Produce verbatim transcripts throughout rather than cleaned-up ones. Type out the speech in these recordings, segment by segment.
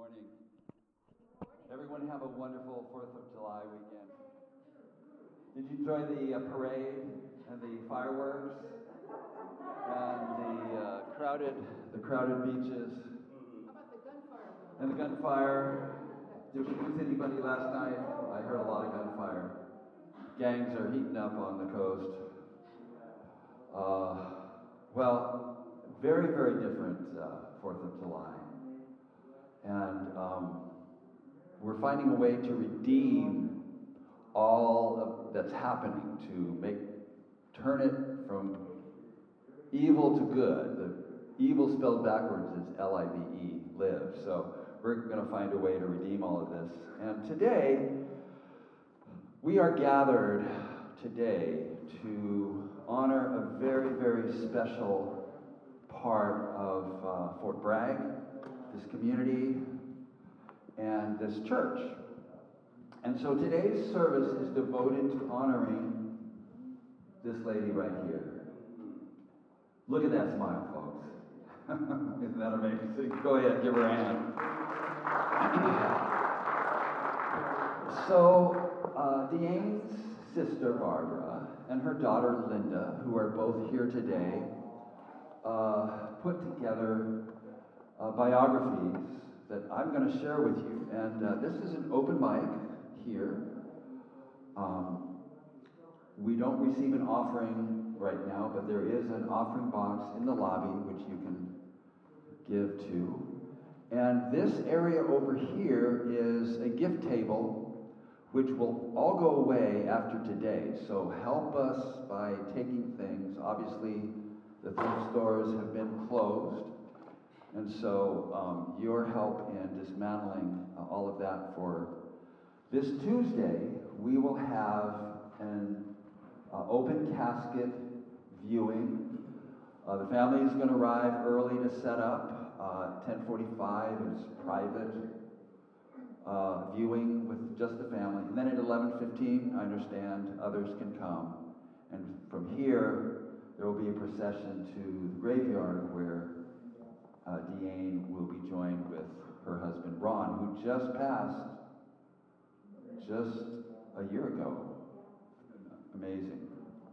morning. Everyone have a wonderful fourth of July weekend. Did you enjoy the uh, parade and the fireworks and the uh, crowded the crowded beaches? How about the gunfire? And the gunfire? Did we lose anybody last night? I heard a lot of gunfire. Gangs are heating up on the coast. Uh, well, very, very different uh, fourth of July. And um, we're finding a way to redeem all of that's happening, to make, turn it from evil to good. The evil spelled backwards is L I V E, live. So we're going to find a way to redeem all of this. And today, we are gathered today to honor a very, very special part of uh, Fort Bragg, this community, and this church. And so today's service is devoted to honoring this lady right here. Look at that smile, folks. Isn't that amazing? Go ahead, give her a hand. So, uh, Deanne's sister, Barbara, and her daughter, Linda, who are both here today, uh, put together uh, biographies that I'm going to share with you. And uh, this is an open mic here. Um, we don't receive an offering right now, but there is an offering box in the lobby which you can give to. And this area over here is a gift table which will all go away after today. So help us by taking things. Obviously, the thrift stores have been closed. And so um, your help in dismantling uh, all of that for this Tuesday, we will have an uh, open casket viewing. Uh, the family is going to arrive early to set up. Uh, ten forty-five is private uh, viewing with just the family. And then at eleven fifteen, I understand, others can come. And from here, there will be a procession to the graveyard where uh, Deanne will be joined with her husband, Ron, who just passed just a year ago. Amazing.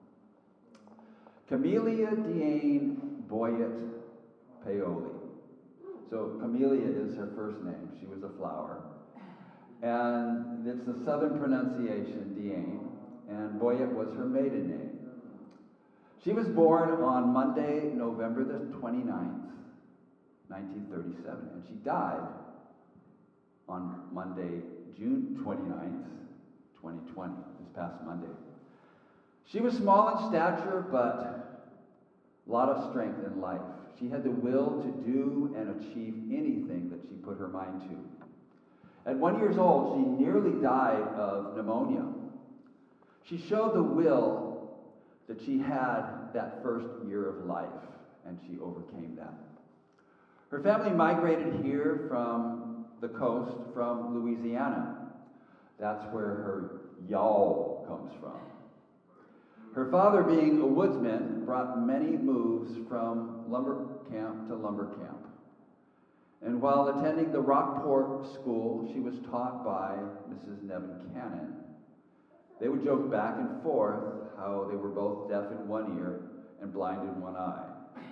Camelia Deanne Boyett Paoli. So Camelia is her first name. She was a flower. And it's the southern pronunciation, Deanne. And Boyett was her maiden name. She was born on Monday, November the twenty-ninth, nineteen thirty-seven. And she died on Monday, June twenty-ninth, twenty twenty, this past Monday. She was small in stature, but a lot of strength in life. She had the will to do and achieve anything that she put her mind to. At one years old, she nearly died of pneumonia. She showed the will that she had that first year of life, and she overcame that. Her family migrated here from the coast, from Louisiana. That's where her y'all comes from. Her father, being a woodsman, brought many moves from lumber camp to lumber camp. And while attending the Rockport School, she was taught by Missus Nevin Cannon. They would joke back and forth how they were both deaf in one ear and blind in one eye.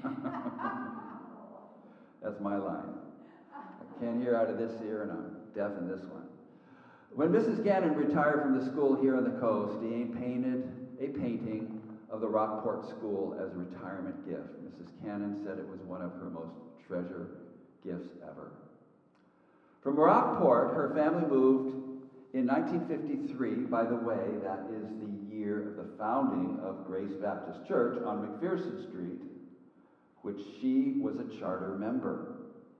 That's my line. I can't hear out of this ear and I'm deaf in this one. When Missus Cannon retired from the school here on the coast, Deanne painted a painting of the Rockport School as a retirement gift. Missus Cannon said it was one of her most treasured gifts ever. From Rockport, her family moved in nineteen fifty-three. By the way, that is the year of the founding of Grace Baptist Church on McPherson Street, which she was a charter member.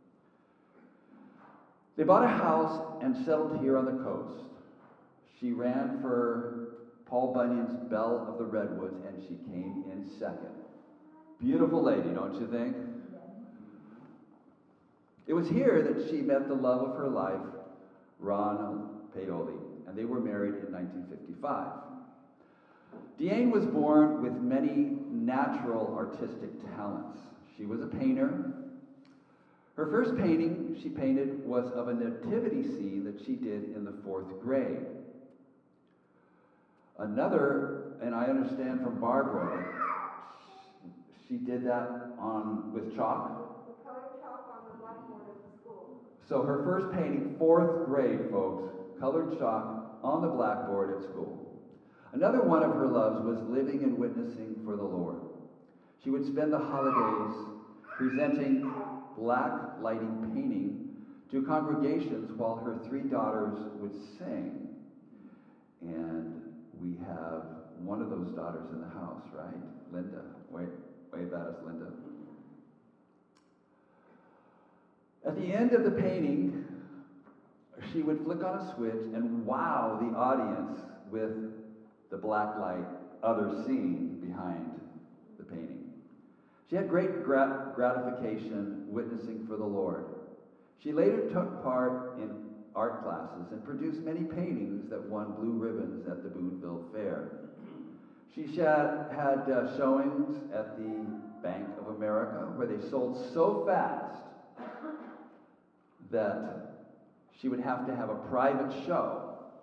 They bought a house and settled here on the coast. She ran for Paul Bunyan's Belle of the Redwoods, and she came in second. Beautiful lady, don't you think? It was here that she met the love of her life, Ronald Paoli, and they were married in nineteen fifty-five. Deanne was born with many natural artistic talents. She was a painter. Her first painting she painted was of a nativity scene that she did in the fourth grade. Another, and I understand from Barbara, that she did that on with chalk. Colored chalk on the blackboard at the school. So her first painting, fourth grade, folks, colored chalk on the blackboard at school. Another one of her loves was living and witnessing for the Lord. She would spend the holidays presenting black lighting painting to congregations while her three daughters would sing. And we have one of those daughters in the house, right? Linda. Wave, wave at us, Linda. At the end of the painting, she would flick on a switch and wow the audience with the black light other scene behind the painting. She had great grat- gratification witnessing for the Lord. She later took part in art classes and produced many paintings that won blue ribbons at the Boonville Fair. She had, had uh, showings at the Bank of America where they sold so fast that she would have to have a private show.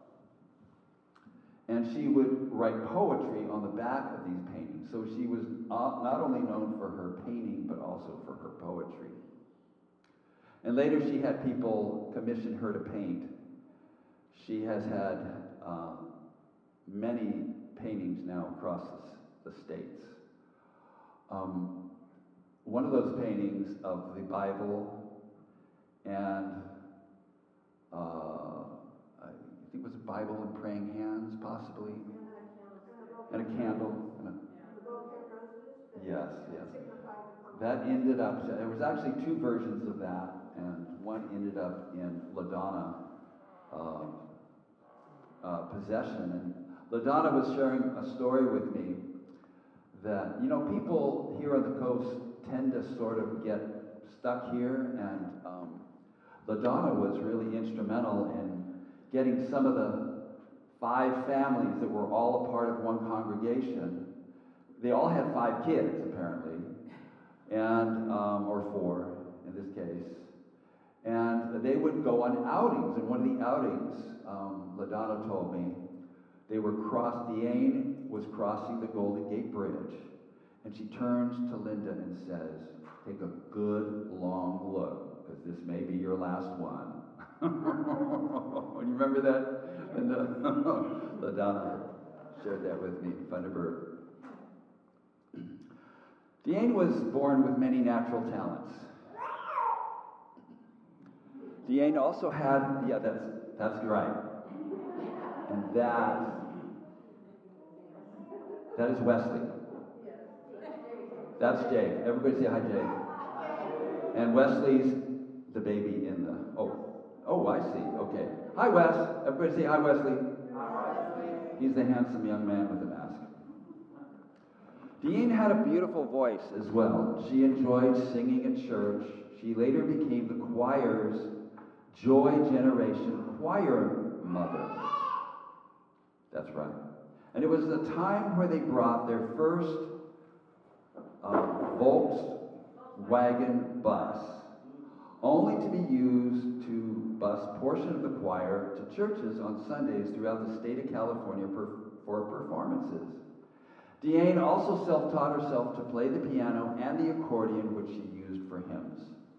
And she would write poetry on the back of these paintings. So she was not only known for her painting, but also for her poetry. And later she had people commission her to paint. She has had um, many paintings now across the, the states. Um, one of those paintings of the Bible and uh, I think it was a Bible and praying hands, possibly, and a candle. And a, yes, yes. That ended up, there was actually two versions of that, and one ended up in LaDonna uh, uh, possession. And LaDonna was sharing a story with me that, you know, people here on the coast tend to sort of get stuck here, and um, LaDonna was really instrumental in getting some of the five families that were all a part of one congregation. They all had five kids, apparently, and um, or four in this case. And they would go on outings. And one of the outings, um, LaDonna told me, they were cross. Diane was crossing the Golden Gate Bridge, and she turns to Linda and says, "Take a good long look, because this may be your last one." You remember that? And uh, LaDonna shared that with me in Thunderbird. Diane was born with many natural talents. Diane also had, yeah, that's that's right. And that, that is Wesley. That's Jake. Everybody say hi, Jake. And Wesley's the baby in the, oh, oh, I see, okay. Hi, Wes. Everybody say hi, Wesley. Hi, Wesley. He's the handsome young man with the mask. Diane had a beautiful voice as well. She enjoyed singing at church. She later became the choir's Joy Generation choir mother. That's right. And it was the time where they brought their first uh, Volkswagen bus, only to be used to bus portion of the choir to churches on Sundays throughout the state of California per, for performances. Diane also self-taught herself to play the piano and the accordion, which she used for hymns.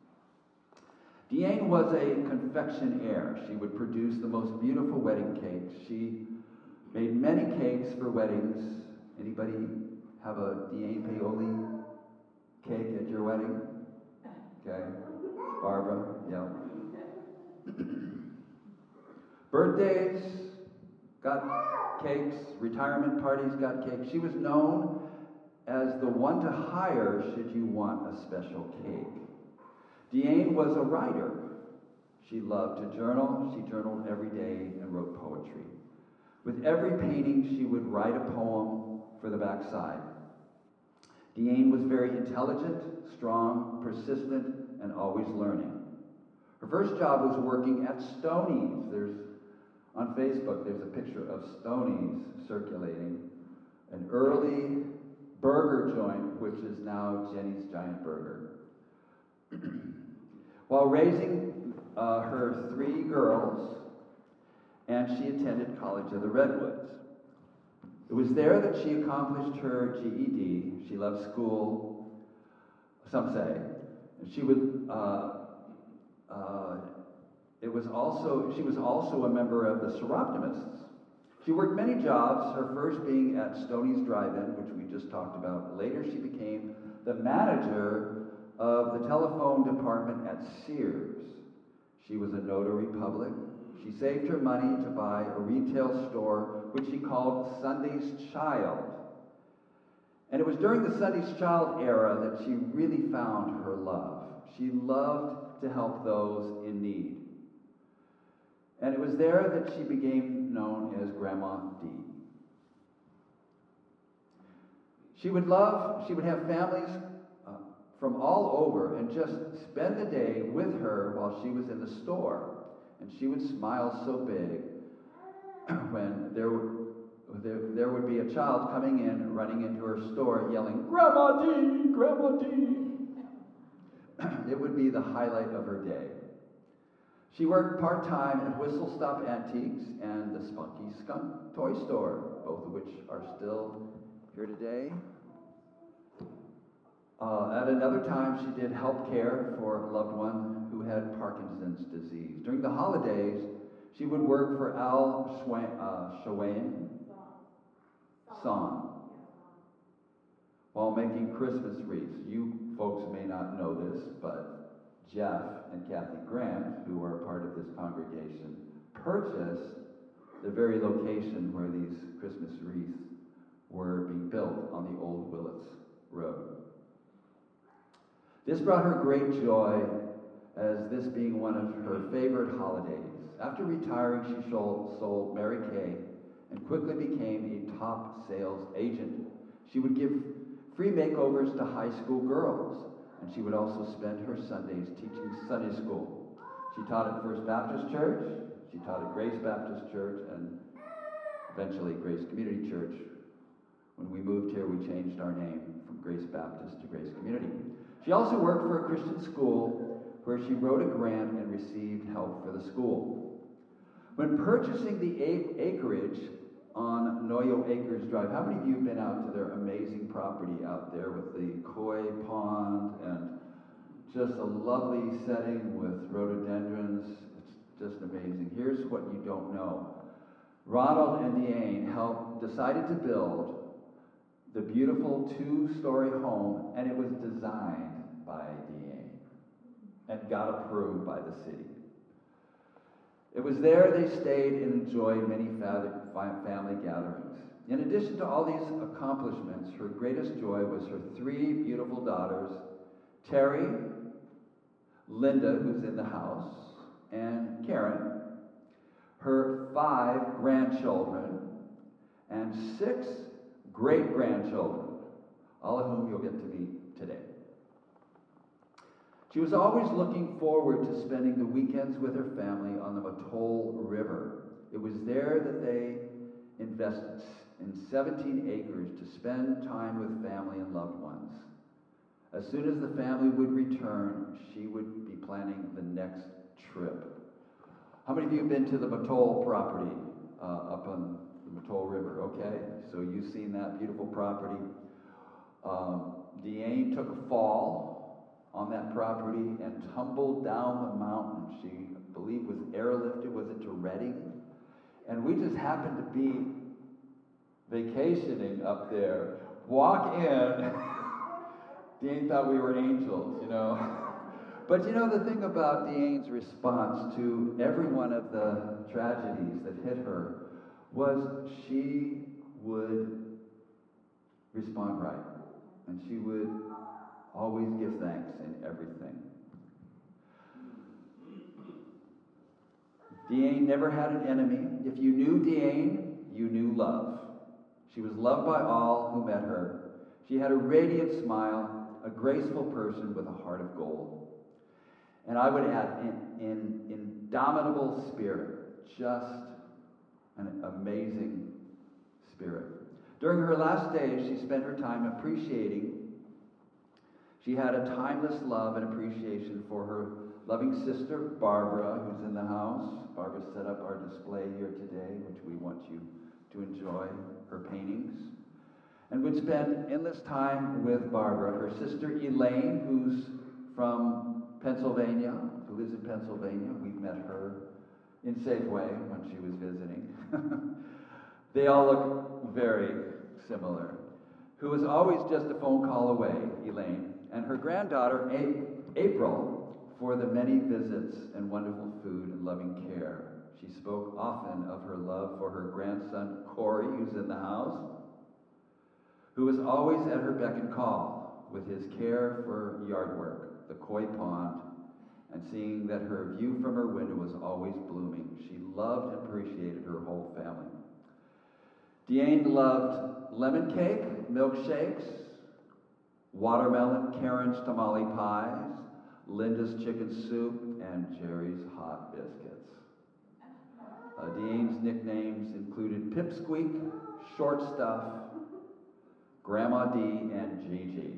Diane was a confectionaire. She would produce the most beautiful wedding cakes. She made many cakes for weddings. Anybody have a Diane Paoli cake at your wedding? Okay. Barbara, yeah. Birthdays got cakes. Retirement parties got cakes. She was known as the one to hire should you want a special cake. Diane was a writer. She loved to journal. She journaled every day and wrote poetry. With every painting, she would write a poem for the backside. Diane was very intelligent, strong, persistent, and always learning. Her first job was working at Stoney's. There's, on Facebook, there's a picture of Stoney's circulating, an early burger joint, which is now Jenny's Giant Burger. while raising uh, her three girls, and she attended College of the Redwoods. It was there that she accomplished her G E D. She loved school, some say. She would, uh, uh, it was also, she was also a member of the Soroptimists. She worked many jobs, her first being at Stoney's Drive-In, which we just talked about. Later, she became the manager of the telephone department at Sears. She was a notary public. She saved her money to buy a retail store, which she called Sunday's Child. And it was during the Sunday's Child era that she really found her love. She loved to help those in need. And it was there that she became known as Grandma D. She would love, she would have families uh, from all over and just spend the day with her while she was in the store. And she would smile so big when there, there, there would be a child coming in, running into her store, yelling, "Grandma D, Grandma D." It would be the highlight of her day. She worked part-time at Whistle Stop Antiques and the Spunky Skunk Toy Store, both of which are still here today. Uh, at another time, she did help care for a loved one who had Parkinson's disease. During the holidays, she would work for Al Shawain Song while making Christmas wreaths. You folks may not know this, but Jeff and Kathy Grant, who are part of this congregation, purchased the very location where these Christmas wreaths were being built on the old Willits Road. This brought her great joy, as this being one of her favorite holidays. After retiring, she sold, sold Mary Kay and quickly became a top sales agent. She would give free makeovers to high school girls, and she would also spend her Sundays teaching Sunday school. She taught at First Baptist Church, she taught at Grace Baptist Church, and eventually Grace Community Church. When we moved here, we changed our name from Grace Baptist to Grace Community. She also worked for a Christian school where she wrote a grant and received help for the school. When purchasing the acreage on Noyo Acres Drive, how many of you have been out to their amazing property out there with the koi pond and just a lovely setting with rhododendrons? It's just amazing. Here's what you don't know. Ronald and Deanne helped, decided to build the beautiful two-story home, and it was designed by Deanne and got approved by the city. It was there they stayed and enjoyed many family gatherings. In addition to all these accomplishments, her greatest joy was her three beautiful daughters, Terry, Linda, who's in the house, and Karen, her five grandchildren, and six great-grandchildren, all of whom you'll get to meet today. She was always looking forward to spending the weekends with her family on the Mattole River. It was there that they invested in seventeen acres to spend time with family and loved ones. As soon as the family would return, she would be planning the next trip. How many of you have been to the Mattole property uh, up on the Mattole River? Okay, so you've seen that beautiful property. Um, Deanne took a fall on that property and tumbled down the mountain. She, I believe, was airlifted, was it to Redding? And we just happened to be vacationing up there. Walk in. Deanne thought we were angels, you know. But you know, the thing about Deanne's response to every one of the tragedies that hit her was she would respond right. And she would always give thanks in everything. Deanne never had an enemy. If you knew Deanne, you knew love. She was loved by all who met her. She had a radiant smile, a graceful person with a heart of gold. And I would add, an, an indomitable spirit, just an amazing spirit. During her last days, she spent her time appreciating. She had a timeless love and appreciation for her loving sister Barbara, who's in the house. Barbara set up our display here today, which we want you to enjoy her paintings. And would spend endless time with Barbara, her sister Elaine, who's from Pennsylvania, who lives in Pennsylvania. We've met her in Safeway when she was visiting. They all look very similar. Who was always just a phone call away, Elaine, and her granddaughter, A- April, for the many visits and wonderful food and loving care. She spoke often of her love for her grandson, Corey, who's in the house, who was always at her beck and call with his care for yard work, the koi pond, and seeing that her view from her window was always blooming. She loved and appreciated her whole family. Deanne loved lemon cake, milkshakes, watermelon, Karen's tamale pies, Linda's chicken soup, and Jerry's hot biscuits. Uh, Deanne's nicknames included Pipsqueak, Short Stuff, Grandma D, and Gigi.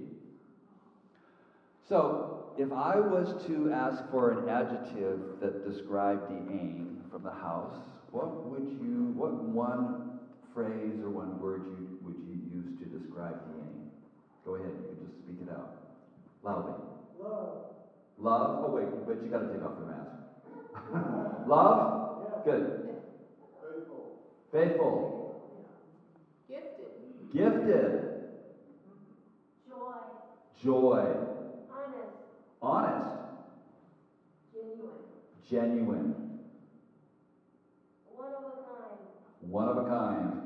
So, if I was to ask for an adjective that described Deanne from the house, what would you, what one phrase or one word you, would you use to describe Deanne? Go ahead, you can just speak it out loudly. Love. Love? Oh wait, but you got to take off your mask. Love? Yeah. Good. Faithful. Faithful. Gifted. Gifted. Joy. Joy. Honest. Honest. Genuine. Genuine. One of a kind. One of a kind.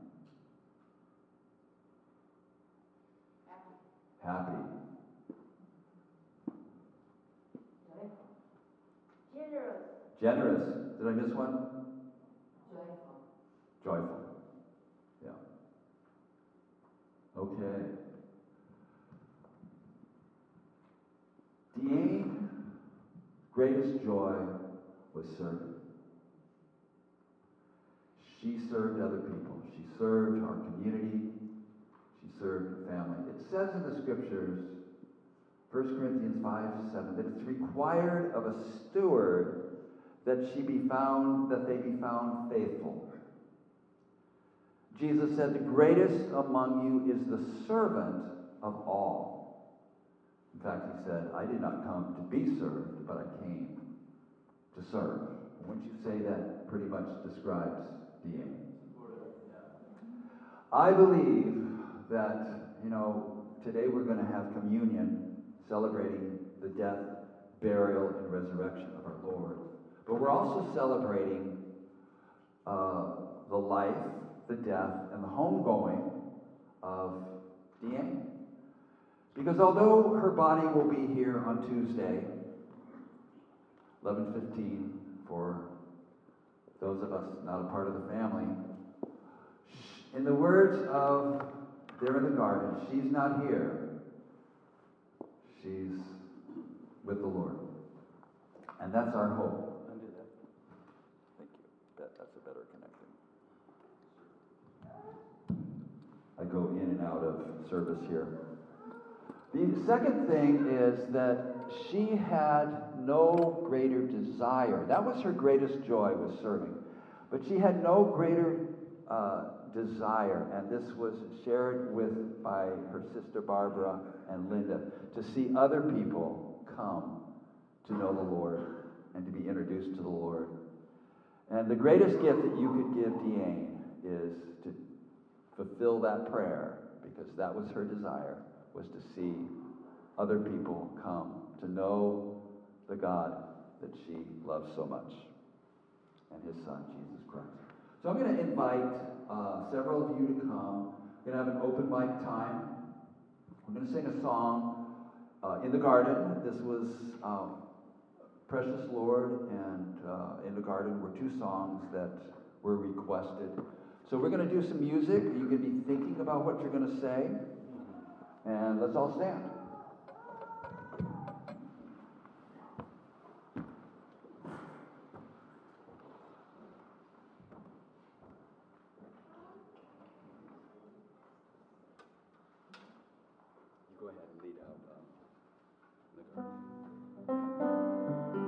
Happy. Happy. Generous. Generous. Did I miss one? Joyful. Joyful. Yeah. Okay. Deanne's greatest joy was serving. She served other people. She served our community. She served family. It says in the scriptures, First Corinthians five seven, that it's required of a steward that she be found, that they be found faithful. Jesus said, the greatest among you is the servant of all. In fact, he said, I did not come to be served, but I came to serve. And wouldn't you say that pretty much describes Deanne? I believe that, you know, today we're going to have communion celebrating the death, burial, and resurrection of our Lord. But we're also celebrating uh, the life, the death, and the homegoing of Deanne. Because although her body will be here on Tuesday, eleven fifteen, for those of us not a part of the family, in the words of there in the garden, she's not here. She's with the Lord. And that's our hope. Undo that. Thank you. That, that's a better connection. I go in and out of service here. The second thing is that she had no greater desire. That was her greatest joy, was serving. But she had no greater uh, desire, and this was shared with by her sister Barbara and Linda, to see other people come to know the Lord and to be introduced to the Lord. And the greatest gift that you could give Deanne is to fulfill that prayer, because that was her desire, was to see other people come to know the God that she loves so much, and his son, Jesus Christ. So I'm going to invite uh, several of you to come. We're going to have an open mic time. We're going to sing a song uh, in the garden. This was um, Precious Lord and uh, In the Garden were two songs that were requested. So we're going to do some music. You can be thinking about what you're going to say. And let's all stand. You go ahead and lead out. Uh, in the garden.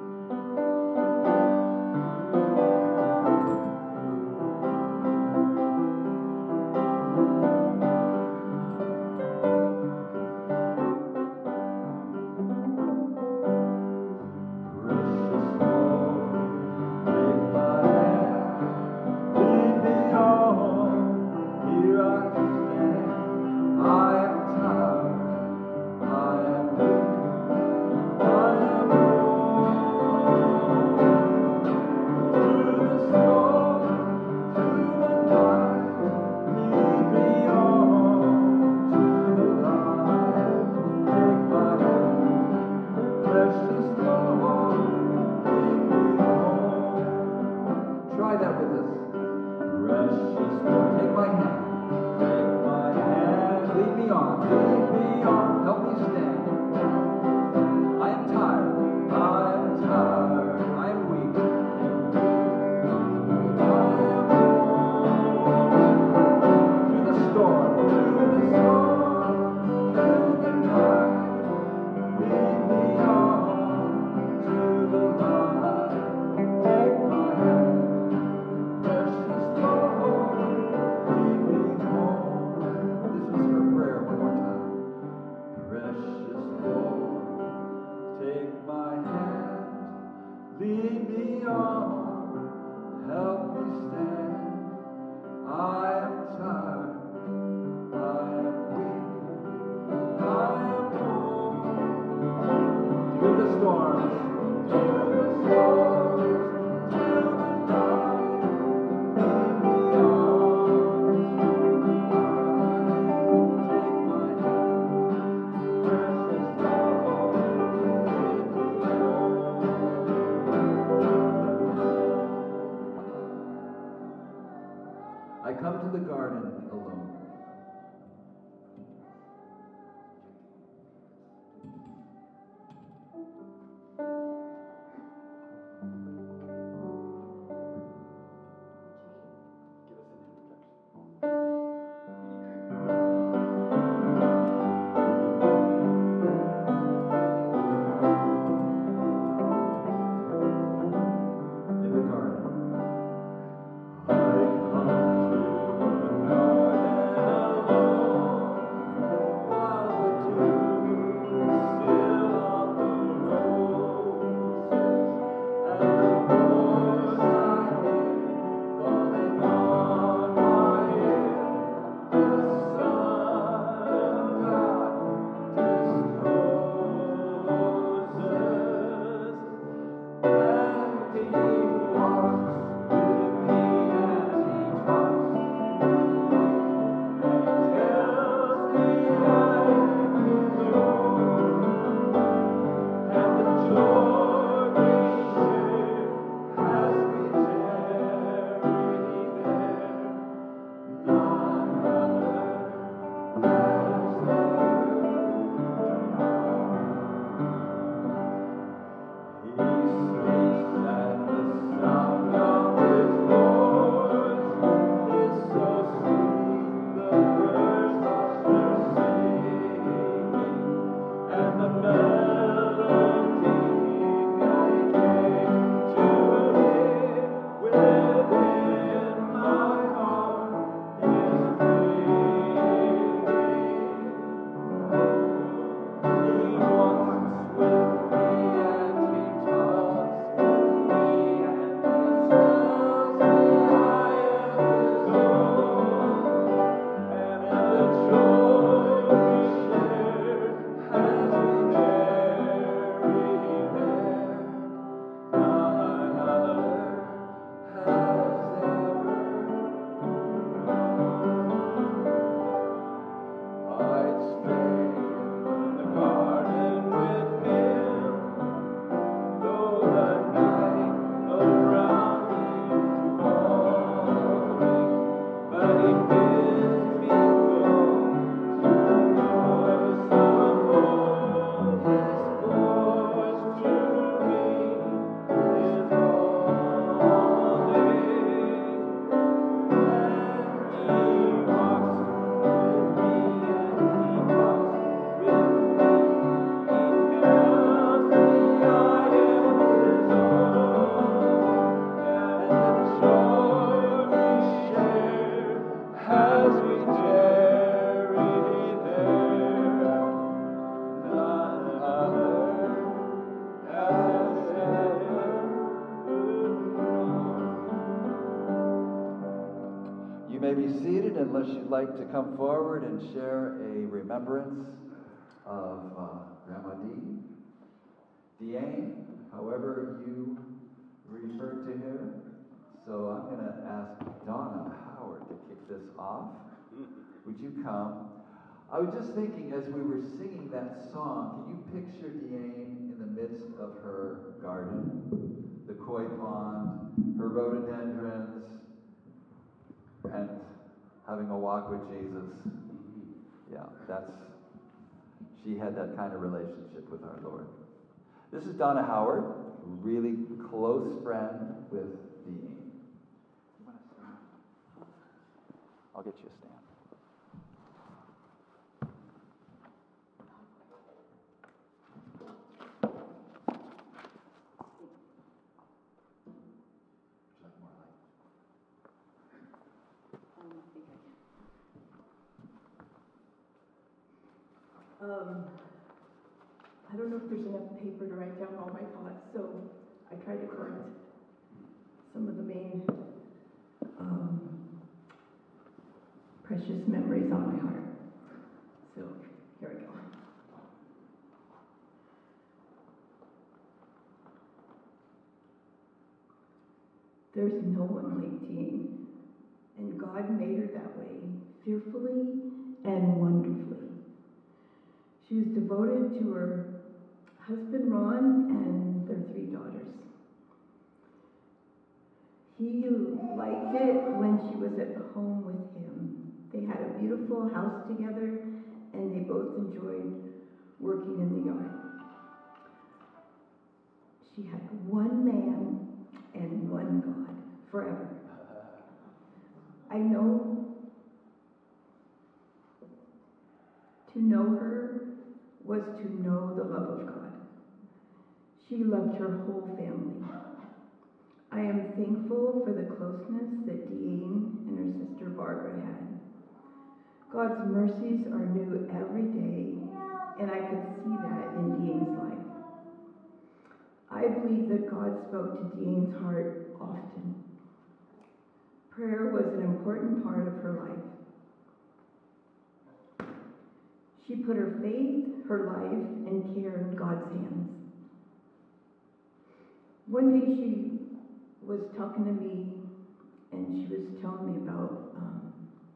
Lead me on, help me stand. I am tired, I am weak, I am torn. Through the storms, through the storms, through the night. Lead me on through the light. Take my hand, precious Lord, lead me on. I come to the garden alone. In the garden. I come to the garden alone, while the dew is still on the roses, and the voice I hear falling on my ear, the Son of God discloses. And he walks with me, and he talks with me, and he tells me I am his own. And the joy we share as we tarry there, none other has ever He speaks, and the sound of his voice is so sweet, the birds are singing, and the melody I came to hear within my heart is ringing. He walks with me, and he talks with me, and he tells me I am his own. And the joy we share as we tarry there, none other has ever I'd stay in the garden with him, though the night around me falling, but he bids me go to the voice of all. His voice to me is calling. And he walks with me, and he talks with me. He tells me I am his own, and the joy we share as we tarry there, none other has ever known. You may be seated unless you'd like to come forward and share a remembrance of uh, Grandma Dee, Deanne, however you refer to her. So I'm going to ask Donna Howard to kick this off. Would you come? I was just thinking as we were singing that song, can you picture Deanne in the midst of her garden, the koi pond, her rhododendrons, and having a walk with Jesus? Yeah, that's, she had that kind of relationship with our Lord. This is Donna Howard, a really close friend with Deanne. You want to stand? I'll get you a stand. Um, I don't know if there's enough paper to write down all my thoughts, so I tried to memories on my heart. So, here we go. There's no one like Jean, and God made her that way, fearfully and wonderfully. She was devoted to her husband Ron and their three daughters. He liked it when she was at home with him. They had a beautiful house together, and they both enjoyed working in the yard. She had one man and one God forever. I know to know her was to know the love of God. She loved her whole family. I am thankful for the closeness that Deane and her sister Barbara had. God's mercies are new every day, and I could see that in Deane's life. I believe that God spoke to Deane's heart often. Prayer was an important part of her life. She put her faith, her life, and care in God's hands. One day she was talking to me, and she was telling me about um,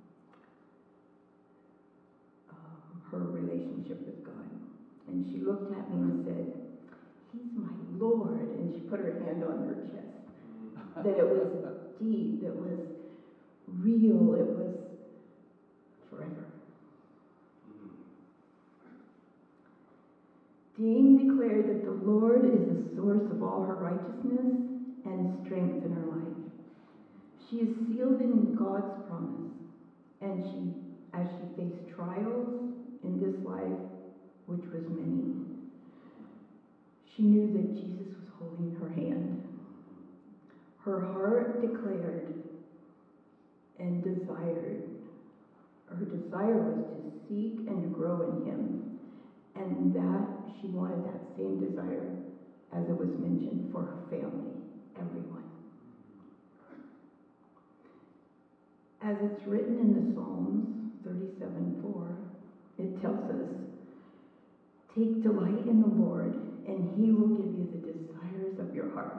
uh, her relationship with God. And she looked at me and said, "He's my Lord." And she put her hand on her chest. That it was deep, it was real, it was forever. Deane declared that the Lord is the source of all her righteousness and strength in her life. She is sealed in God's promise, and she, as she faced trials in this life, which was many, she knew that Jesus was holding her hand. Her heart declared and desired, her desire was to seek and to grow in him, and that she wanted that same desire, as it was mentioned, for her family, everyone. As it's written in the Psalms thirty-seven four, it tells us, "Take delight in the Lord, and he will give you the desires of your heart."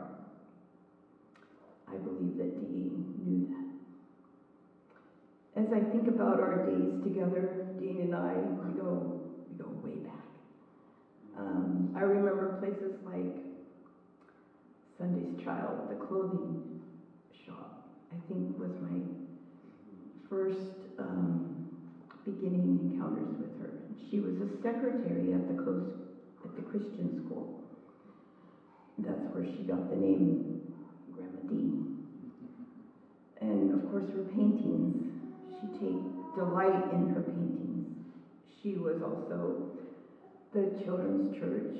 I believe that Deane knew that. As I think about our days together, Deane and I, we go, we go way back. Um, I remember places like Sunday's Child, the clothing shop, I think was my first um, beginning encounters with her. She was a secretary at the coast, at the Christian school. That's where she got the name Grandma Deane. And of course her paintings, she take delight in her paintings. She was also the children's church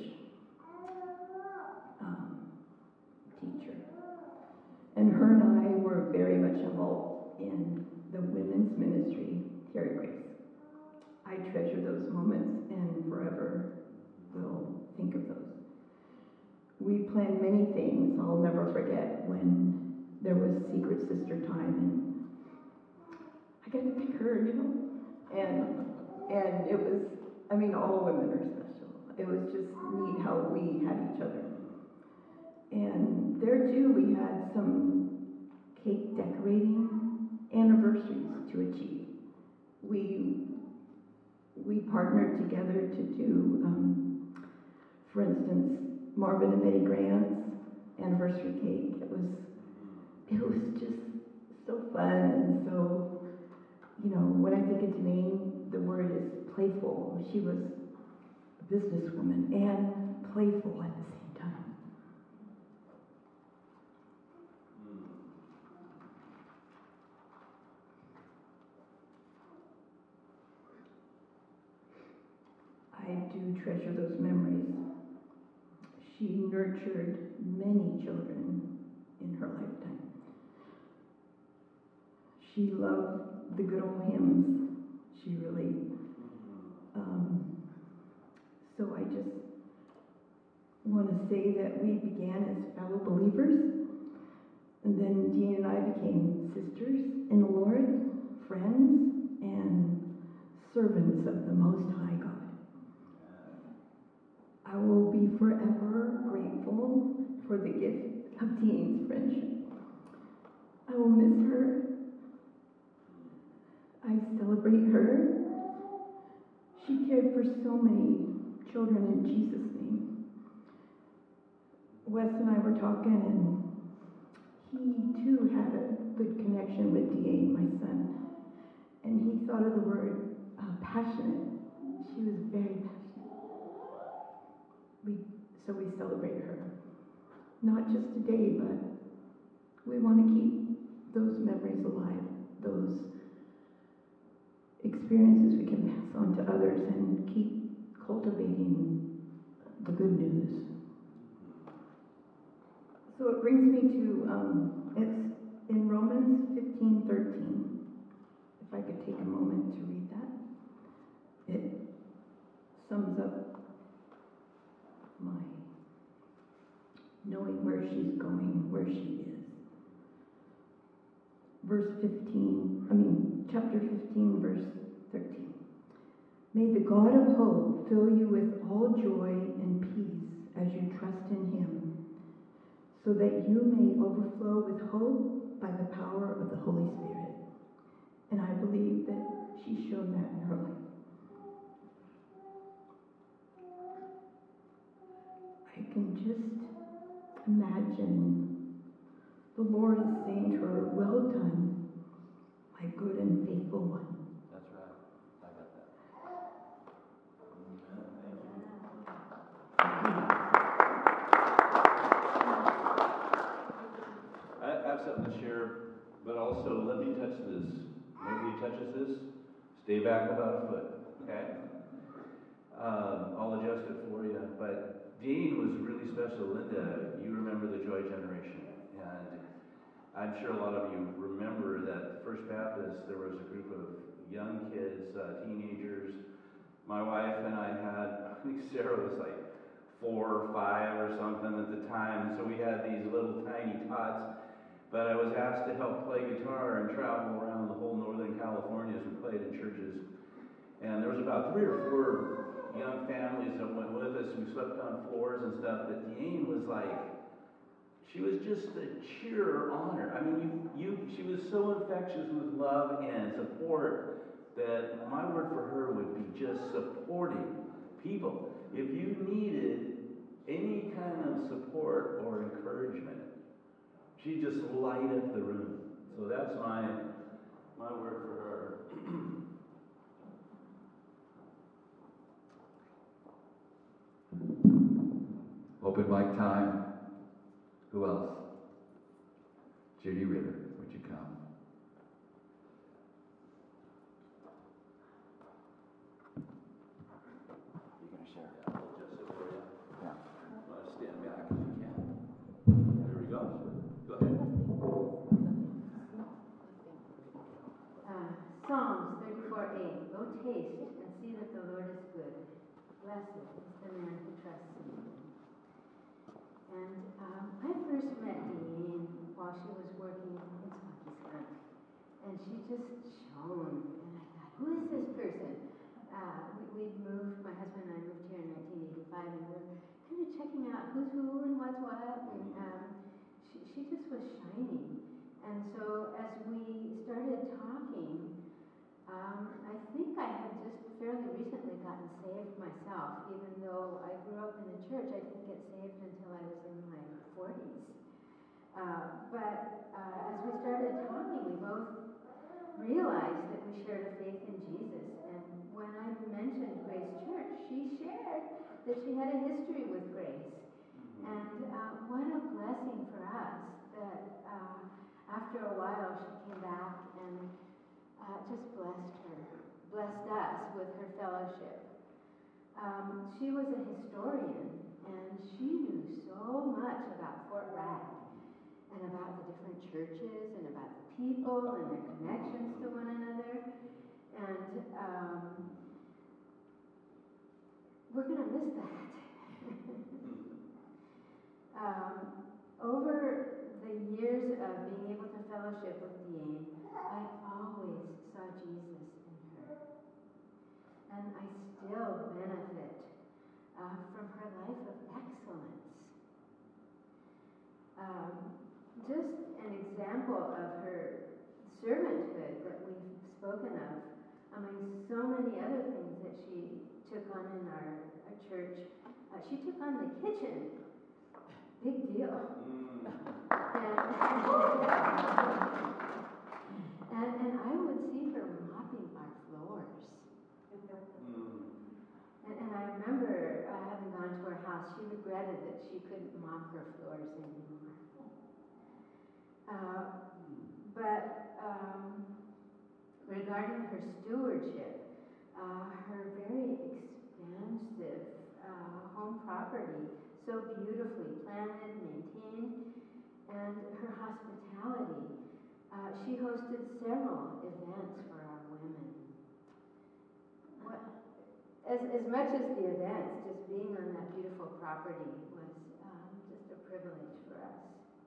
um, teacher. And her and I were very much involved in the women's ministry here at Grace. I treasure those moments and forever will think of those. We planned many things. I'll never forget when there was Secret Sister time, and I got to pick her, you know, and and it was, I mean, all women are special. It was just neat how we had each other. And there too, we had some cake decorating anniversaries to achieve. We we partnered together to do, um, for instance, Marvin and Betty Grant's anniversary cake. It was it was just so fun, and so, you know, when I think of Janine, the word is playful. She was a businesswoman and playful at the same time. I do treasure those memories. She nurtured many children in her lifetime. She loved the good old hymns. She really, um, so I just want to say that we began as fellow believers, and then Deane and I became sisters in the Lord, friends, and servants of the Most High God. I will be forever grateful for the gift of Dean's friendship. I will miss her. I celebrate her. She cared for so many children in Jesus' name. Wes and I were talking, and he too had a good connection with Deane, my son. And he thought of the word uh, passionate. She was very passionate. We, so we celebrate her. Not just today, but we want to keep those memories alive, those experiences we can pass on to others and keep cultivating the good news. So it brings me to, um, it's in Romans fifteen thirteen. If I could take a moment to read that. It sums up my knowing where she's going, where she is. Verse fifteen, I mean, chapter fifteen, verse thirteen. May the God of hope fill you with all joy and peace as you trust in him, so that you may overflow with hope by the power of the Holy Spirit. And I believe that she's shown that in her life. I can just imagine the Lord is saying to her, well done, my good and faithful one. That's right. I got that. I have something to share, but also let me touch this. Nobody touches this. Stay back about a foot, okay? Um, I'll adjust it for you. But Dean was really special. Linda, you remember the Joy Generation. And I'm sure a lot of you remember that First Baptist, there was a group of young kids, uh, teenagers. My wife and I had, I think Sarah was like four or five or something at the time. So we had these little tiny tots. But I was asked to help play guitar and travel around the whole Northern California as we played in churches. And there was about three or four young families that went with us. We slept on floors and stuff. But Deane was like, she was just a cheer honor. I mean, you, you, she was so infectious with love and support that my word for her would be just supporting people. If you needed any kind of support or encouragement, she just light up the room. So that's my my word for her. Open mic time. Who else? Judy Ritter, would you come? You gonna share? Yeah, I'll adjust it for you. Yeah. I'm going to stand back if you can. There we go. Go ahead. Uh, Psalms thirty-four eight. Go taste and see that the Lord is good. Blessed is the man who trusts in him. And um, I first met Deane while she was working in Smoky Skunk. And she just shone. And I thought, who is this person? Uh, we, we'd moved, my husband and I moved here in nineteen eighty-five, and we were kind of checking out who's who and what's what. And um, she, she just was shining. And so as we started talking, um, I think I had just fairly recently gotten saved myself, even though I grew up in the church. I didn't get saved until I was in my forties. Uh, but uh, as we started talking, we both realized that we shared a faith in Jesus. And when I mentioned Grace Church, she shared that she had a history with Grace. And uh, what a blessing for us that uh, after a while she came back and uh, just blessed her, blessed us with her fellowship. Um, she was a historian, and she knew so much about Fort Bragg and about the different churches and about the people and their connections to one another. And um, we're going to miss that. um, over the years of being able to fellowship with Deane, I always saw Jesus in her. still benefit uh, from her life of excellence. Um, just an example of her servanthood that we've spoken of, among so many other things that she took on in our, our church. Uh, she took on the kitchen. Big deal. Mm. And, and, and I would see her mopping our floors. Mm. And, and I remember uh, having gone to her house, she regretted that she couldn't mop her floors anymore. Uh, but um, regarding her stewardship, uh, her very expansive uh, home property, so beautifully planted, maintained, and her hospitality. Uh, she hosted several events for our women. What, as, as much as the events, just being on that beautiful property was um, just a privilege for us.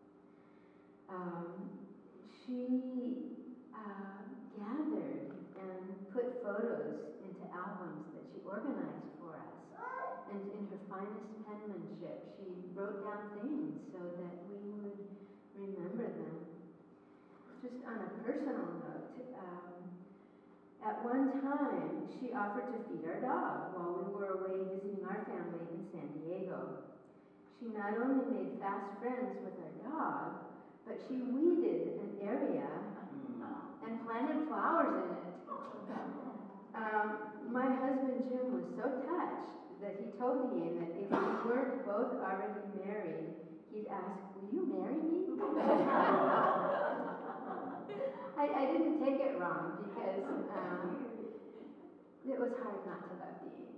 Um, she uh, gathered and put photos into albums that she organized for us. And in her finest penmanship, she wrote down things so that we would remember them. Just on a personal note, um, at one time, she offered to feed our dog while we were away visiting our family in San Diego. She not only made fast friends with our dog, but she weeded an area and planted flowers in it. Um, my husband Jim was so touched that he told Ian that if we weren't both already married, he'd ask, "Will you marry me?" I, I didn't take it wrong because um, it was hard not to love Dean.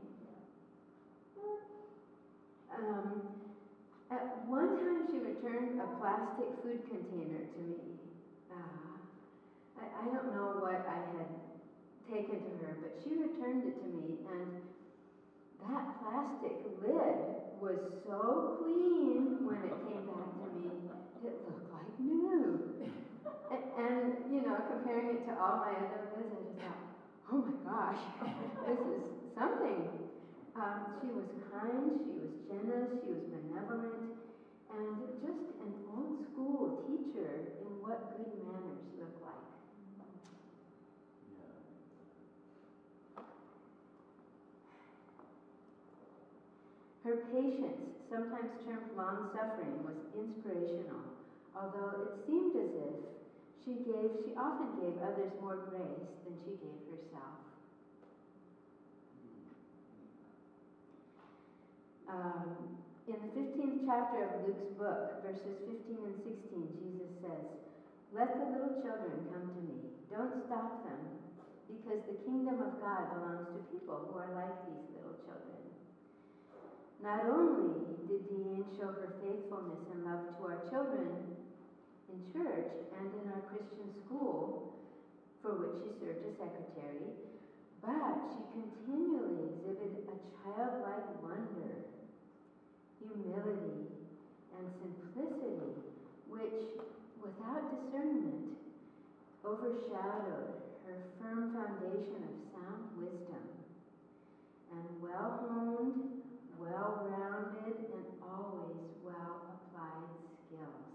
Um, at one time, she returned a plastic food container to me. Uh, I, I don't know what I had taken to her, but she returned it to me, and that plastic lid was so clean when it came back to me, it looked like new. And, and you know, comparing it to all my other lids, I just thought, oh my gosh, this is something. Um, she was kind, she was generous, she was benevolent, and just an old school teacher in what good manners look like. Her patience, sometimes termed long-suffering, was inspirational, although it seemed as if she gave, she often gave others more grace than she gave herself. Um, in the fifteenth chapter of Luke's book, verses fifteen and sixteen, Jesus says, "Let the little children come to me. Don't stop them, because the kingdom of God belongs to people who are like these little children." Not only did Dean show her faithfulness and love to our children in church and in our Christian school, for which she served as secretary, but she continually exhibited a childlike wonder, humility, and simplicity, which, without discernment, overshadowed her firm foundation of sound wisdom and well-honed, well-rounded, and always well-applied skills.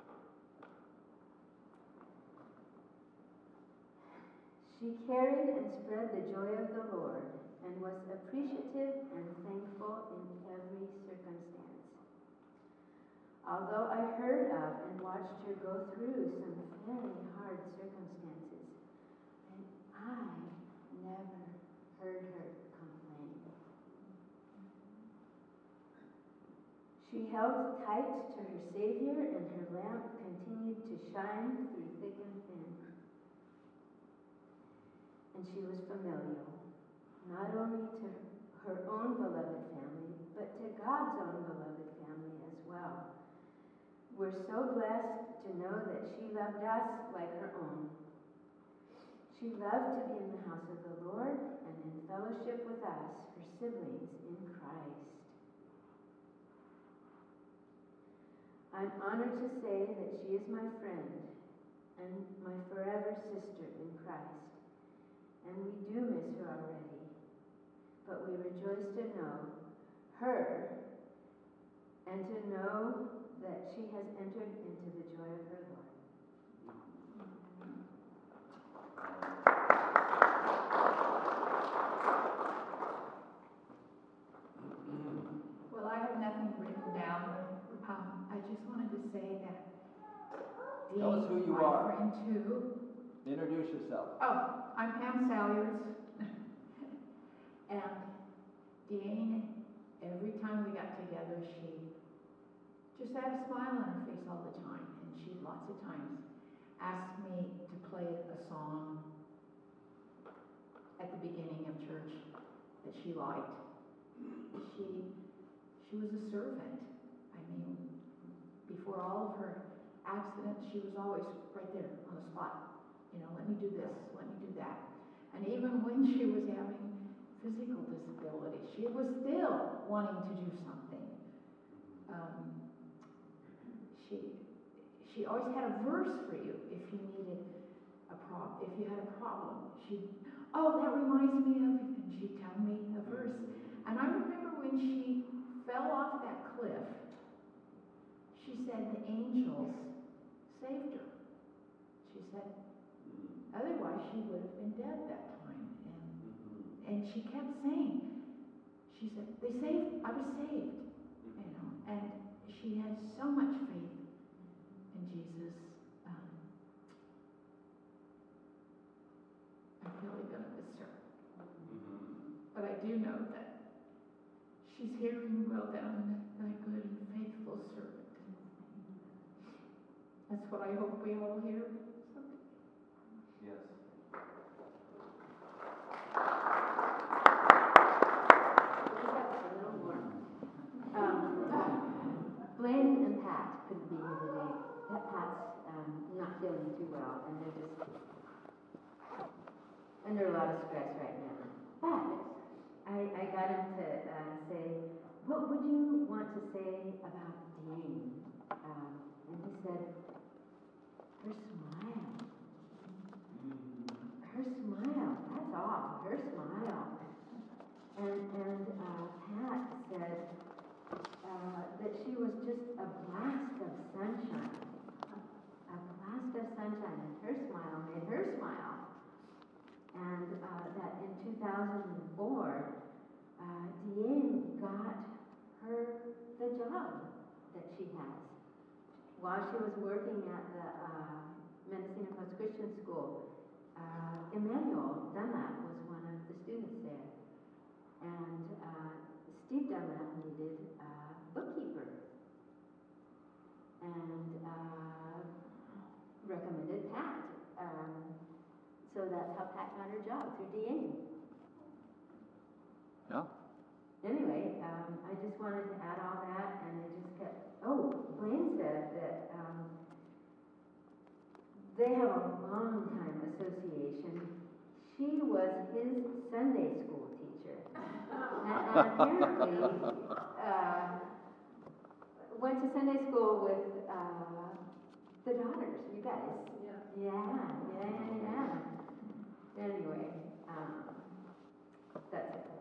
She carried and spread the joy of the Lord and was appreciative and thankful in every circumstance. Although I heard of and watched her go through some very hard circumstances, and I never heard her complain. She held tight to her Savior, and her lamp continued to shine through thick and thin. And she was familial, not only to her own beloved family, but to God's own beloved family as well. We're so blessed to know that she loved us like her own. She loved to be in the house of the Lord and in fellowship with us, her siblings in Christ. I'm honored to say that she is my friend and my forever sister in Christ. And we do miss her already. but we rejoice to know her and to know that she has entered into the joy of her Lord. Well, I have nothing written down. Um, I just wanted to say that Tell us who Dean's you my are. friend too. Introduce yourself. Oh, I'm Pam Salyers. And Dean, every time we got together, she just had a smile on her face all the time. And she lots of times asked me to play a song at the beginning of church that she liked. She, she was a servant. I mean, before all of her accidents, she was always right there on the spot. You know, let me do this, let me do that. And even when she was having physical disability, she was still wanting to do something. Um, she, she always had a verse for you if you needed a problem, if you had a problem. She, oh, that reminds me of, and she'd tell me a verse. And I remember when she fell off that cliff, she said the angels saved her. She said, otherwise she would have been dead that time. And, and she kept saying, she said, they saved, I was saved. You know, and she had so much faith in Jesus. Um, I'm really going to miss her. But I do know that she's hearing, well done, thy good and faithful servant. That's what I hope we all hear someday. Yes. Just have a little more. Um, Blaine and Pat couldn't be here today. Pat, Pat's um, not feeling too well, and they're just under a lot of stress right now. But I, I got him to uh, say, what would you want to say about Dean? Um, and he said, her smile. Her smile, that's all, her smile. And, and uh, Pat said uh, that she was just a blast of sunshine. A blast of sunshine, and her smile made her smile. And uh, that in two thousand four, uh, Deanne got her the job that she has. While she was working at the uh, Mendocino Post Christian School, uh, Emmanuel Dunlap was one of the students there. And uh, Steve Dunlap needed a bookkeeper. And uh, recommended Pat. Um, so that's how Pat got her job, through Deanne. Yeah. Anyway, um, I just wanted to add all that, and I just kept, oh, Blaine said that um, they have a long time association. She was his Sunday school teacher. and, and apparently uh, went to Sunday school with uh, the daughters, you guys. Yeah. Yeah, yeah, yeah, yeah. Anyway, um, that's it.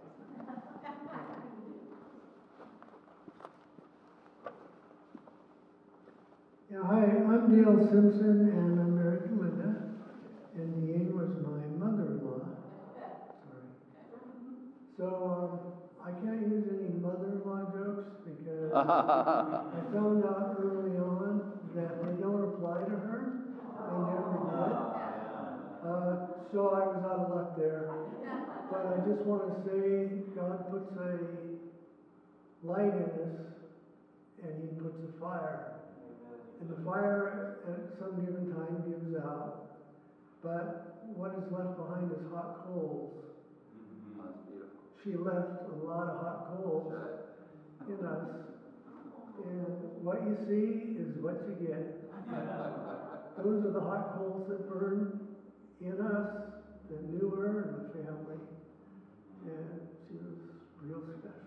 Yeah, hi, I'm Dale Simpson, and I'm married to Linda, and Deanne was my mother-in-law. Sorry. So, um, I can't use any mother-in-law jokes because I found out early on that they don't apply to her. They never did. Uh, so I was out of luck there. But I just want to say God puts a light in us, and He puts a fire. And the fire at some given time gives out, but what is left behind is hot coals. That's beautiful. She left a lot of hot coals in us, and what you see is what you get. Those are the hot coals that burn in us, that knew her and the family, and she was real special.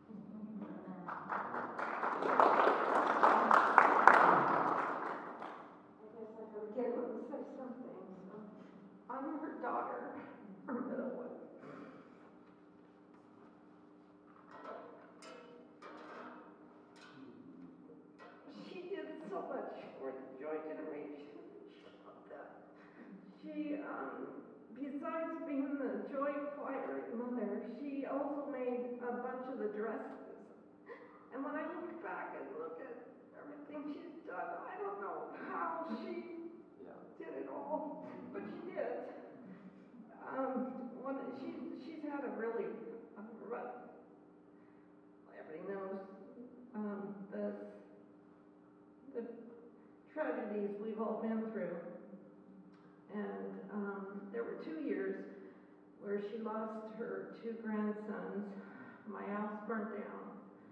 Get her to say something. So I'm her daughter, her middle one. She, um, besides being the joy choir mother, she also made a bunch of the dresses. And when I look back and look at everything she's done, I don't know how she Yeah. did it all, but she did. Um, one, she, she's had a really a rough, everybody knows, um, the, the tragedies we've all been through. And um, there were two years where she lost her two grandsons. My house burnt down.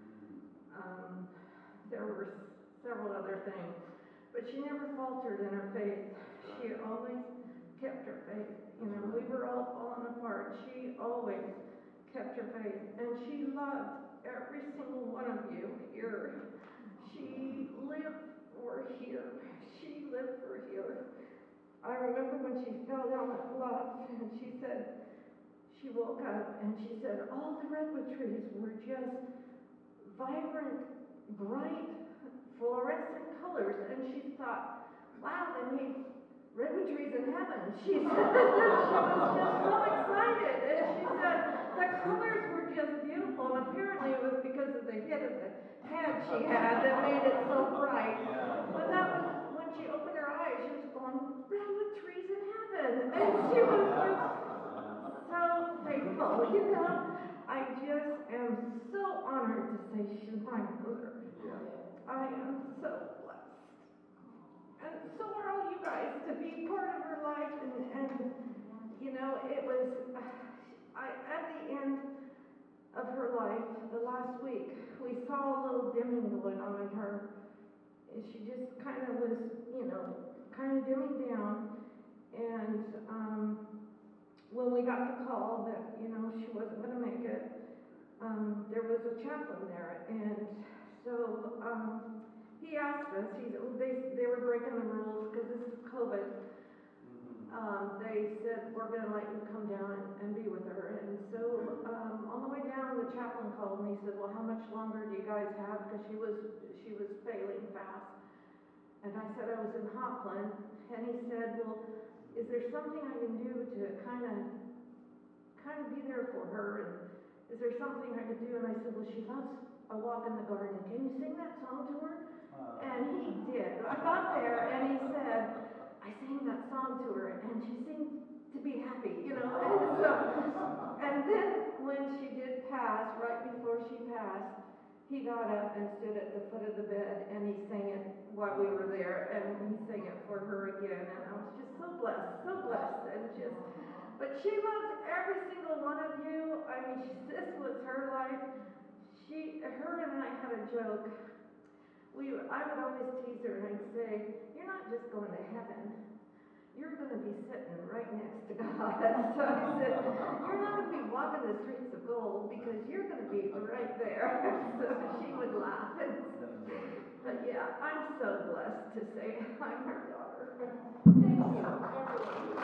Um, there were s- several other things, but she never faltered in her faith. She always kept her faith. You know, we were all falling apart. She always kept her faith, and she loved every single one of you here. She lived for here. She lived for here. I remember when she fell down that bluff, and she said, she woke up, and she said all the redwood trees were just vibrant, bright, fluorescent colors, and she thought, wow, they made redwood trees in heaven. She said she was just so excited, and she said the colors were just beautiful, and apparently it was because of the hit of the head she had that made it so bright. But that was when she opened her eyes, she was going, redwood trees in heaven, and she was just so thankful, you know. I just am so honored to say she's my mother. I am so blessed. And so are all you guys to be part of her life. And, and you know, it was, uh, I, at the end of her life, the last week, we saw a little dimming going on in her. And she just kind of was, you know, kind of dimming down. And um, when we got the call that, you know, she wasn't going to make it, um, there was a chaplain there. And so um, he asked us, he, they, they were breaking the rules because this is COVID. Um, they said, we're going to let you come down and, and be with her. And so um, on the way down, the chaplain called and he said, well, how much longer do you guys have? Because she was, she was failing fast. And I said I was in Hopland. And he said, well, is there something I can do to kind of kind of be there for her? And is there something I could do? And I said, well, she loves a walk in the garden. Can you sing that song to her? Uh, and he did. I got there and he said, I sang that song to her and she seemed to be happy, you know. And so, and then when she did pass, right before she passed, he got up and stood at the foot of the bed and he sang it while we were there, and he sang it for her again, and I was just so blessed, so blessed, and just, but she loved every single one of you. I mean, she, this was her life. She, her and I had a joke. We, I would always tease her and I'd say, you're not just going to heaven, you're going to be sitting right next to God. So I said, you're not going to be walking the streets of gold because you're going to be right there. So she would laugh. And so, but yeah, I'm so blessed to say I'm her daughter. Thank you, everyone.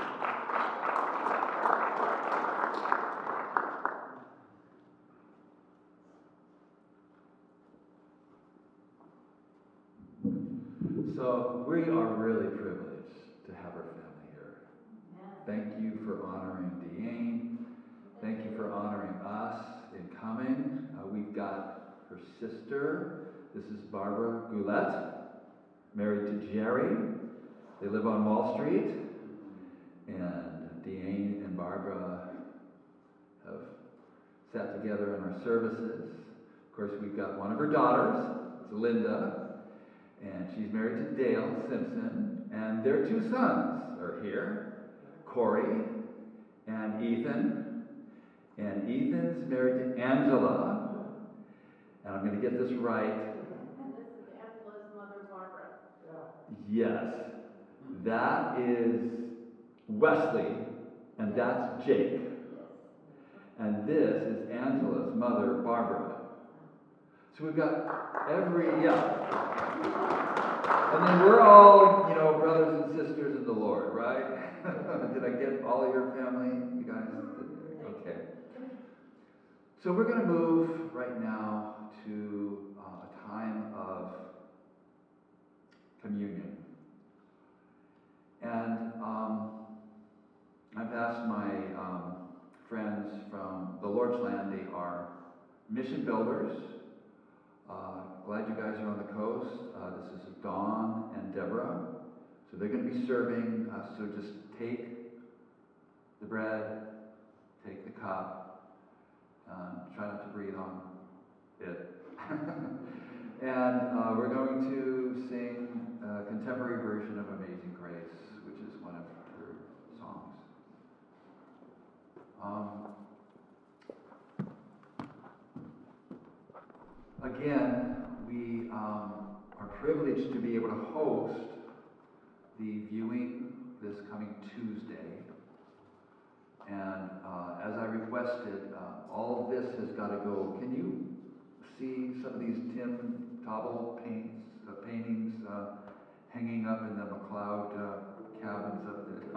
So we are really privileged to have our family here. Thank you for honoring Deanne. Thank you for honoring us in coming. Uh, we've got her sister. This is Barbara Goulet, married to Jerry. They live on Wall Street. And Deanne and Barbara have sat together in our services. Of course, we've got one of her daughters, it's Linda. And she's married to Dale Simpson, and their two sons are here, Corey and Ethan. And Ethan's married to Angela, and I'm going to get this right. And this is Angela's mother, Barbara. Yes, that is Wesley, and that's Jake. And this is Angela's mother, Barbara. So we've got every, yeah. And then we're all, you know, brothers and sisters in the Lord, right? Did I get all of your family, you guys? Okay. So we're going to move right now to uh, a time of communion. And um, Porchland. They are mission builders. Uh, glad you guys are on the coast. Uh, this is Dawn and Deborah. So they're going to be serving. Uh, so just take the bread, take the cup, uh, try not to breathe on it. And uh, we're going to sing a contemporary version of Amazing Grace, which is one of her songs. Um, again, we um, are privileged to be able to host the viewing this coming Tuesday. And uh, as I requested, uh, all of this has got to go. Can you see some of these Tim Tobble paints, uh, paintings uh, hanging up in the McLeod uh, cabins up there?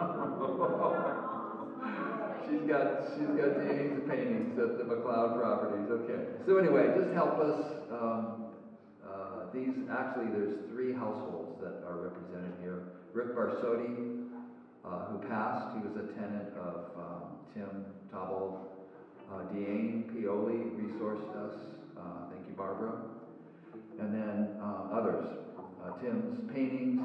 she's got she's got Dane's paintings at the McLeod properties. Okay. So anyway, just help us. Um, uh, these actually, there's three households that are represented here. Rick Barsotti, uh, who passed, he was a tenant of um, Tim Tobble. Uh, Deanne Pioli resourced us. Uh, thank you, Barbara. And then uh, others. Uh, Tim's paintings.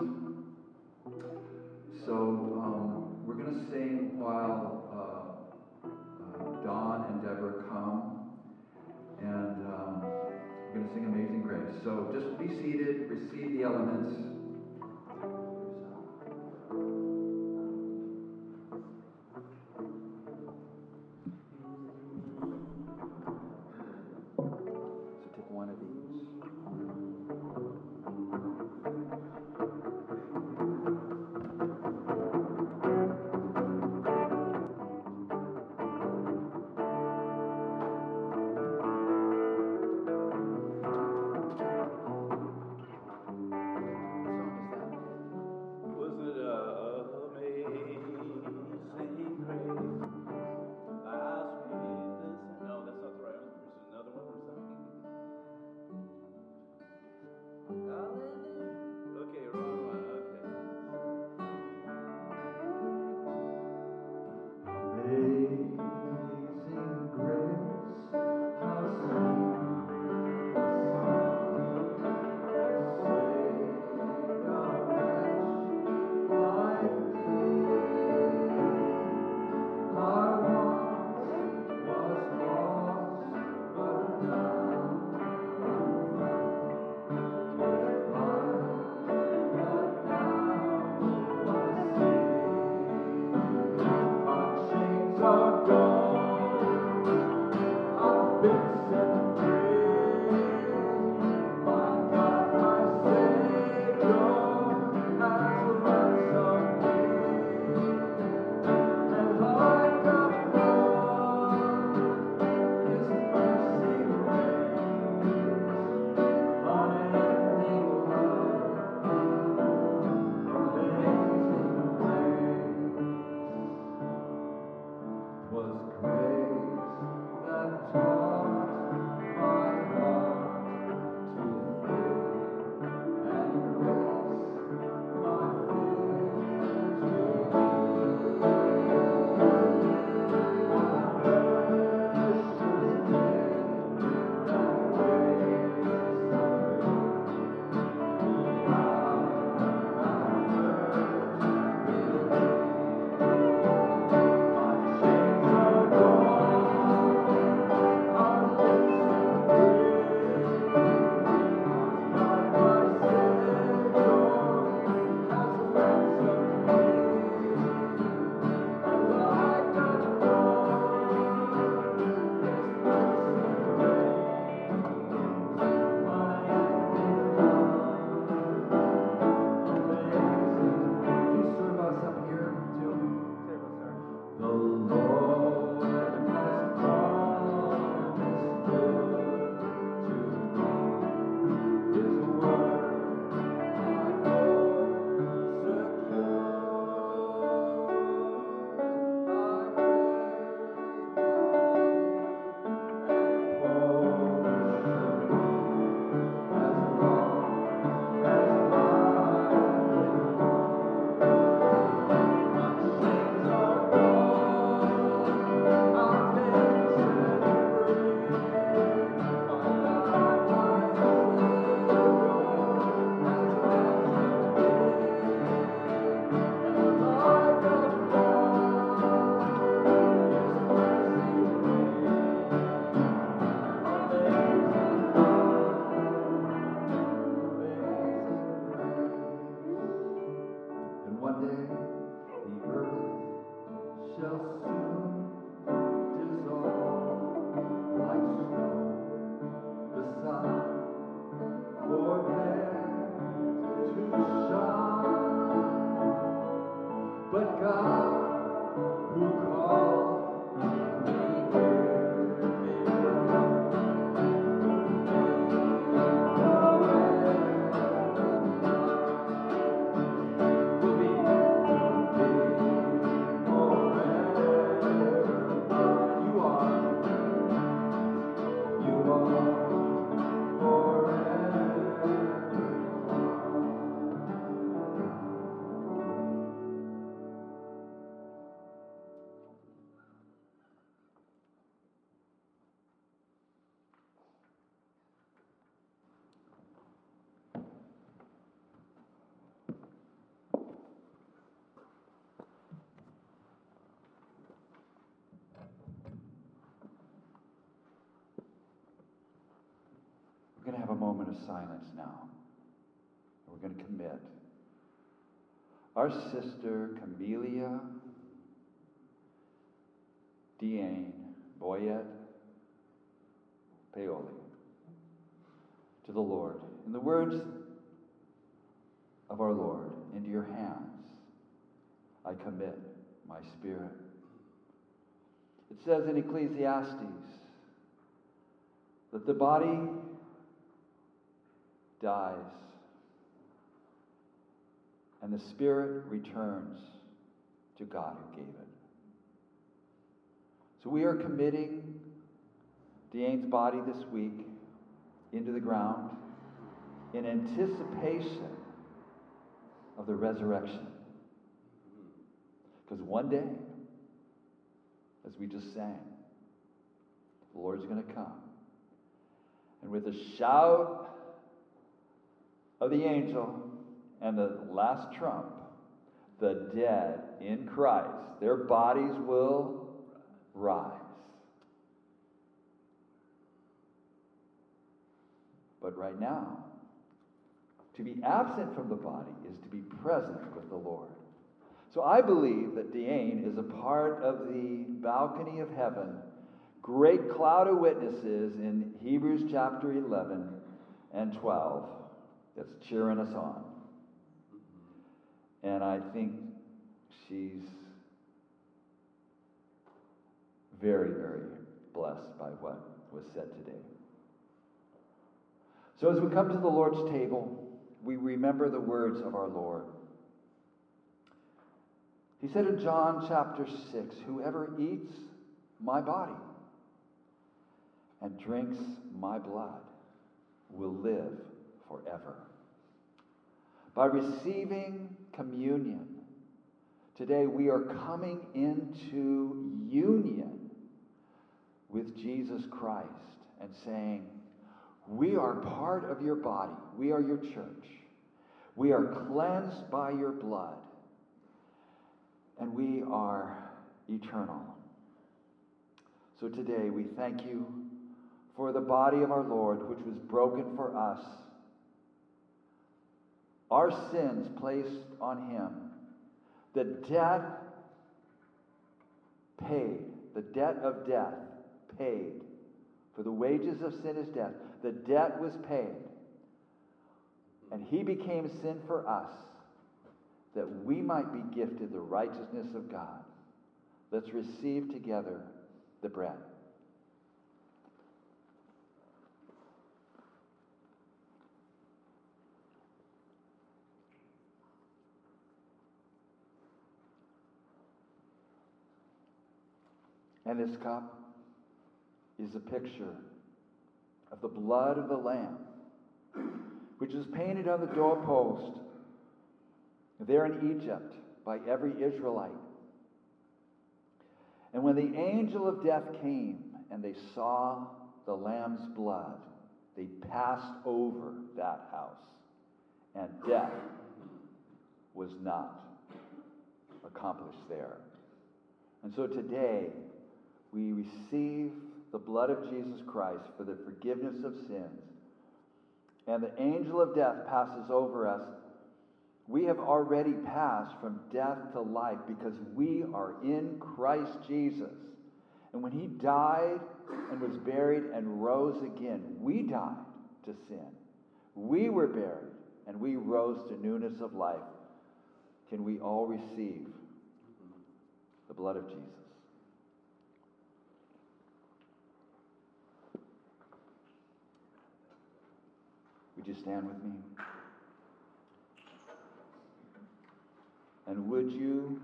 So um, we're going to sing while uh, uh, Dawn and Deborah come. And um, we're going to sing Amazing Grace. So just be seated, receive the elements. One of these. one day the earth shall soon dissolve like snow. The sun forbears to shine, but God, who called me here, will be forever. You are, you are forever. We're going to have a moment of silence now. We're going to commit. Our sister Camelia Diane Boyette Paoli to the Lord. In the words of our Lord, into your hands I commit my spirit. It says in Ecclesiastes that the body dies and the spirit returns to God who gave it. So we are committing Diane's body this week into the ground in anticipation of the resurrection. Because one day, as we just sang, the Lord's going to come. And with a shout of the angel and the last trump, the dead in Christ, their bodies will rise. But right now, to be absent from the body is to be present with the Lord. So I believe that Diane is a part of the balcony of heaven, great cloud of witnesses in Hebrews chapter eleven and twelve that's cheering us on. And I think she's very, very blessed by what was said today. So as we come to the Lord's table, we remember the words of our Lord. He said in John chapter six, whoever eats my body and drinks my blood will live forever. By receiving communion, today we are coming into union with Jesus Christ and saying, we are part of your body. We are your church. We are cleansed by your blood. And we are eternal. So today we thank you for the body of our Lord, which was broken for us. Our sins placed on him. The debt paid. The debt of death paid. For the wages of sin is death. The debt was paid. And he became sin for us, that we might be gifted the righteousness of God. Let's receive together the bread. And this cup is a picture of the blood of the Lamb, which is painted on the doorpost there in Egypt by every Israelite. And when the angel of death came and they saw the Lamb's blood, they passed over that house, and death was not accomplished there. And so today, we receive the blood of Jesus Christ for the forgiveness of sins. And the angel of death passes over us We have already passed from death to life because we are in Christ Jesus. And when he died and was buried and rose again, we died to sin. We were buried and we rose to newness of life. Can we all receive the blood of Jesus? Would you stand with me? And would you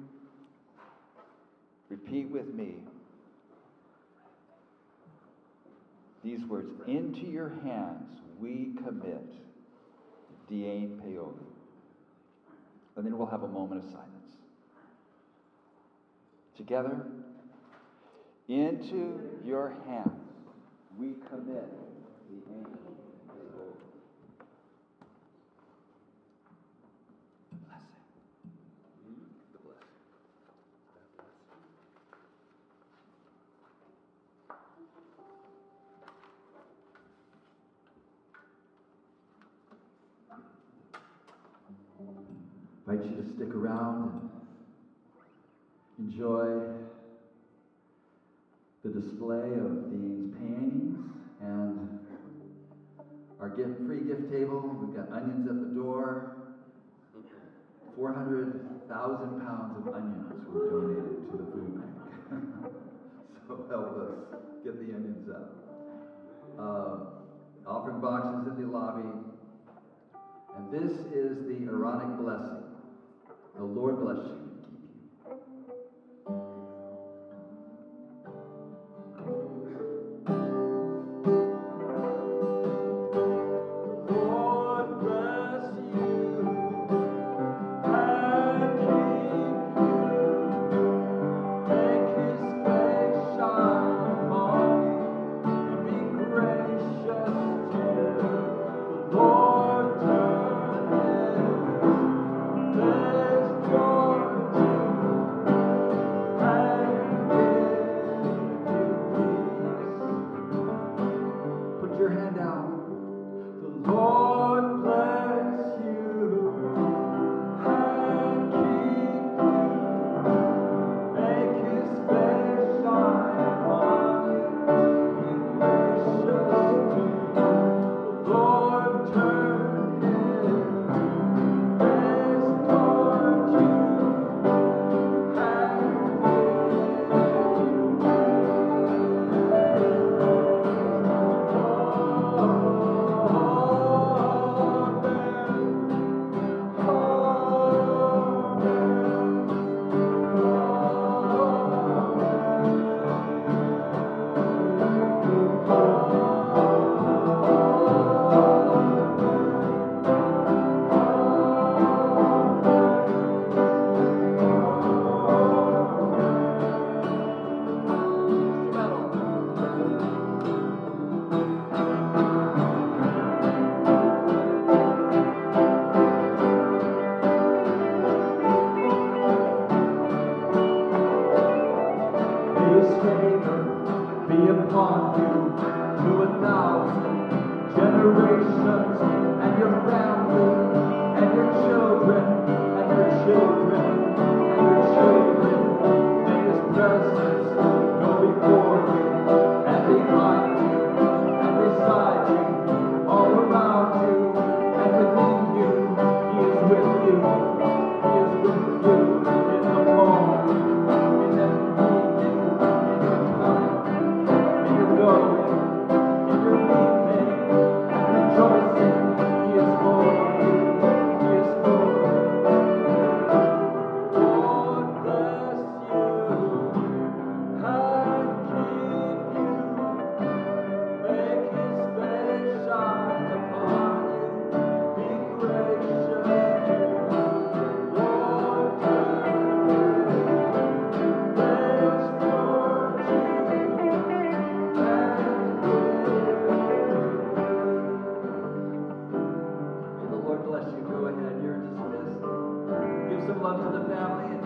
repeat with me these words? Into your hands we commit Diane Paoli. And then we'll have a moment of silence. Together, into your hands we commit Diane Paoli. I invite you to stick around and enjoy the display of Dean's paintings and our gift, free gift table. We've got onions at the door. four hundred thousand pounds of onions were donated to the food bank. So help us get the onions out. Uh, offering boxes in the lobby. And this is the Aaronic blessing. The Lord bless you and keep you. Lord bless you and keep you. Make his face shine upon you and be gracious to you. The Lord turn his face toward you and give you peace. Put your hand out. The Lord bless you and keep you. Make his face shine upon you. Be gracious to you. The Lord turn his face toward you and His favor be upon you to a thousand generations, and your family, and your children, and your children, and your children. May his presence go before you, and behind you, and beside you, all around you, and within you. He is with you. He is with you in the morning, in the evening, in your time, in your going, in your weeping and rejoicing. He is for you. He is for you. Lord bless you and keep you. Make his face shine upon you. Be gracious to you. Lord turn his face toward you and May the Lord bless you. Go ahead. You're dismissed. Give some love to the family.